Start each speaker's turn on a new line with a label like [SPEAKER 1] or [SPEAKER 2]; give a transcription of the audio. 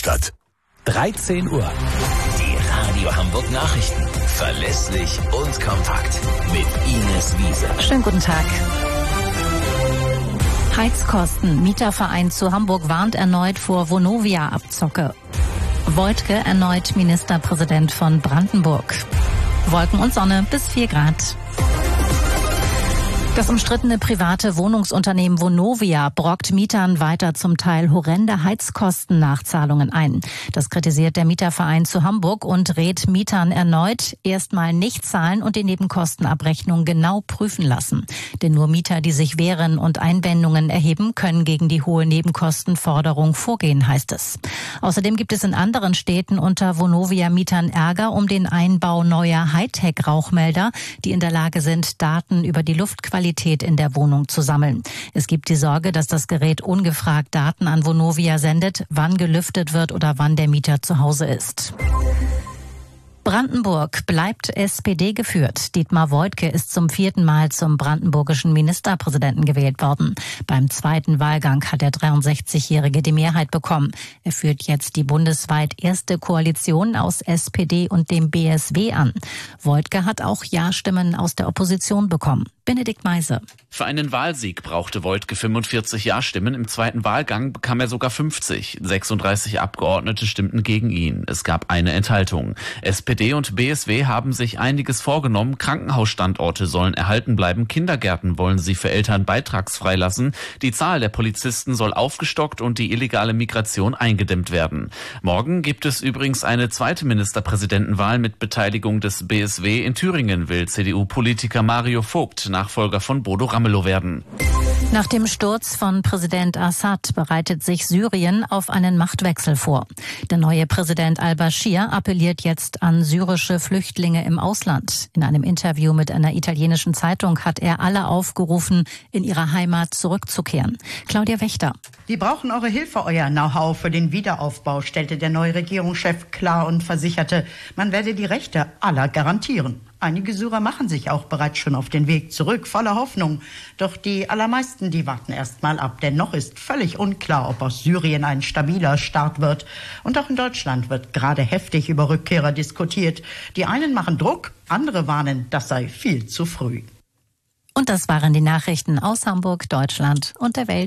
[SPEAKER 1] Hauptstadt. 13 Uhr.
[SPEAKER 2] Die Radio Hamburg Nachrichten. Verlässlich und kompakt. Mit Ines Wiese.
[SPEAKER 3] Schönen guten Tag. Heizkosten. Mieterverein zu Hamburg warnt erneut vor Vonovia-Abzocke. Woidke erneut Ministerpräsident von Brandenburg. Wolken und Sonne bis 4 Grad. Das umstrittene private Wohnungsunternehmen Vonovia brockt Mietern weiter zum Teil horrende Heizkostennachzahlungen ein. Das kritisiert der Mieterverein zu Hamburg und rät Mietern erneut, erstmal nicht zahlen und die Nebenkostenabrechnung genau prüfen lassen. Denn nur Mieter, die sich wehren und Einwendungen erheben, können gegen die hohe Nebenkostenforderung vorgehen, heißt es. Außerdem gibt es in anderen Städten unter Vonovia-Mietern Ärger um den Einbau neuer Hightech-Rauchmelder, die in der Lage sind, Daten über die Luftqualität in der Wohnung zu sammeln. Es gibt die Sorge, dass das Gerät ungefragt Daten an Vonovia sendet, wann gelüftet wird oder wann der Mieter zu Hause ist. Brandenburg bleibt SPD geführt. Dietmar Woidke ist zum 4. Mal zum brandenburgischen Ministerpräsidenten gewählt worden. Beim zweiten Wahlgang hat der 63-Jährige die Mehrheit bekommen. Er führt jetzt die bundesweit erste Koalition aus SPD und dem BSW an. Woidke hat auch Ja-Stimmen aus der Opposition bekommen. Benedikt Meise.
[SPEAKER 4] Für einen Wahlsieg brauchte Woidke 45 Ja-Stimmen. Im zweiten Wahlgang bekam er sogar 50. 36 Abgeordnete stimmten gegen ihn. Es gab eine Enthaltung. SPD und BSW haben sich einiges vorgenommen. Krankenhausstandorte sollen erhalten bleiben. Kindergärten wollen sie für Eltern beitragsfrei lassen. Die Zahl der Polizisten soll aufgestockt und die illegale Migration eingedämmt werden. Morgen gibt es übrigens eine zweite Ministerpräsidentenwahl mit Beteiligung des BSW. In Thüringen will CDU-Politiker Mario Vogt Nachfolger von Bodo Ramelow werden.
[SPEAKER 3] Nach dem Sturz von Präsident Assad bereitet sich Syrien auf einen Machtwechsel vor. Der neue Präsident al-Bashir appelliert jetzt an syrische Flüchtlinge im Ausland. In einem Interview mit einer italienischen Zeitung hat er alle aufgerufen, in ihre Heimat zurückzukehren. Claudia Wächter.
[SPEAKER 5] Wir brauchen eure Hilfe, euer Know-how für den Wiederaufbau, stellte der neue Regierungschef klar und versicherte, man werde die Rechte aller garantieren. Einige Syrer machen sich auch bereits schon auf den Weg zurück, voller Hoffnung. Doch die allermeisten, die warten erst mal ab. Denn noch ist völlig unklar, ob aus Syrien ein stabiler Staat wird. Und auch in Deutschland wird gerade heftig über Rückkehrer diskutiert. Die einen machen Druck, andere warnen, das sei viel zu früh.
[SPEAKER 3] Und das waren die Nachrichten aus Hamburg, Deutschland und der Welt.